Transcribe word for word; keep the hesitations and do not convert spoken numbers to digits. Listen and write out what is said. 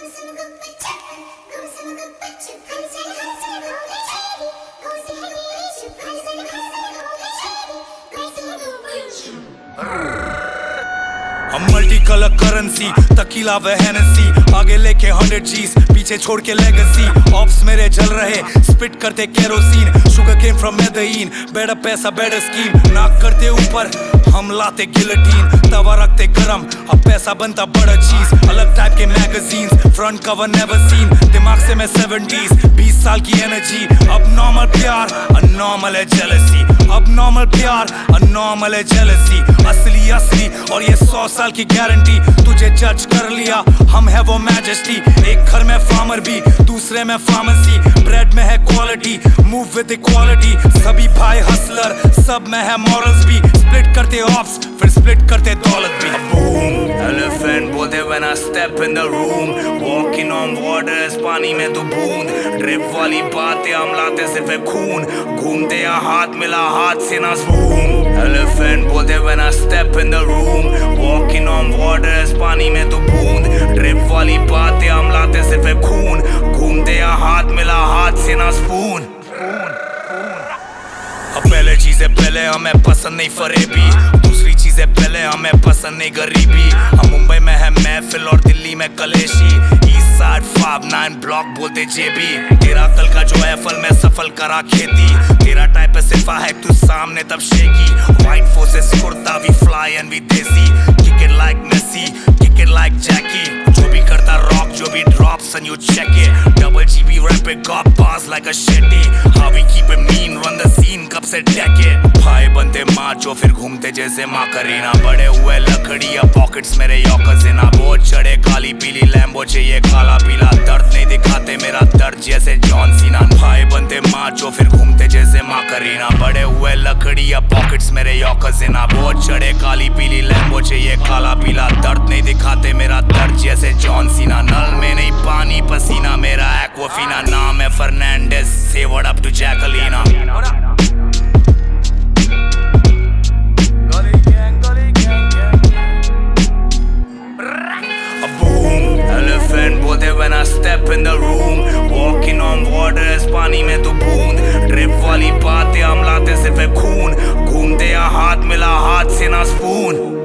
हम multi colour currency, तकीला व Hennessy, आगे लेके हंड्रेड जीस, पीछे छोड़ के लेगेसी। ऑप्स मेरे जल रहे, स्पिट करते केरोसिन, शुगर केम फ्रॉम मेदेइन, बेड़ा पैसा बेड़ा स्कीम। नाक करते ऊपर, हम लाते गिलेटिन, तवा रखते गरम, अब पैसा बनता बड़ा चीज। अलग टाइप के magazines, front cover never seen, दिमाग से मैं सेवेंटीज, बीस साल की एनर्जी। अब नॉर्मल प्यार, अनॉर्मल है जेलसी, अब नॉर्मल प्यार, अनॉर्मल है जेलसी। असली असली और ये सौ साल की गारंटी, तुझे जज कर लिया, हम है वो मैजेस्टी। एक घर में फार्मर भी, दूसरे में फार्मेसी, ब्रेड में है क्वालिटी, मूव विद इक्वालिटी। सभी भाई हसलर, सब में है मॉरल्स भी, स्प्लिट करते ऑफ्स, फिर स्प्लिट करते दौलत भी। बूम एलिफेंट बोलते when I step in the room, walking on waters, पानी में तो बूंद। ड्रिप वाली बातें हम लाते सिर्फ है खून, घूमते या हाथ मिला हाथ से ना स्पून। एलिफेंट बोलते when I step in the room, walking on waters, पानी में तो बूंद। ड्रिप वाली बातें हम लाते सिर्फ है खून, घूमते या हाथ मिला हाथ से ना स्पून। अब पहले चीजें पहले हमें पसंद नहीं फरेबी, दूसरी चीजें पहले हमें पसंद नहीं गरीबी। हम मुंबई में है महफिल और दिल्ली में कलेशी, east side five nine block बोलते जेबी। तेरा कल का जो है फल में सफल करा खेती, तेरा टाइप है सिफा है तू सामने तब शेकी। White forces kurta we fly and we desi, kick it like Messi, kick it like Jackie. जो भी करता रॉक, जो भी drops and you check it, double GB wrap it got pass like a Shetty. How we keep it mean, run the scene कब से decade. भाई बनते macho फिर घूमते जैसे माँ करीना, बड़े हुए लकड़िया पॉकेट्स मेरे योकजिना। बहुत चढ़े काली पीली लैम्बो चाहिए काला पीला, दर्द नहीं दिखाते मेरा दर्द जैसे जॉन सीना। भाई बनते माचो फिर घूमते जैसे माँ करीना, बड़े हुए लकड़िया पॉकेट्स मेरे योकजिना। बहुत चढ़े काली पीली लैम्बो चाहिए काला पीला, दर्द नहीं दिखाते मेरा दर्द जैसे जॉन सीना। नल में नहीं पानी पसीना, मेरा एक्वाफीना। नाम है फर्नांडिस, से व्हाट अप टू जैकलीना। बोलते when I step in the room, walking on waters, पानी में तो बूंद। ड्रिप वाली बातें हम लाते सिर्फ है खून, घूमते या हाथ मिला हाथ से ना स्पून।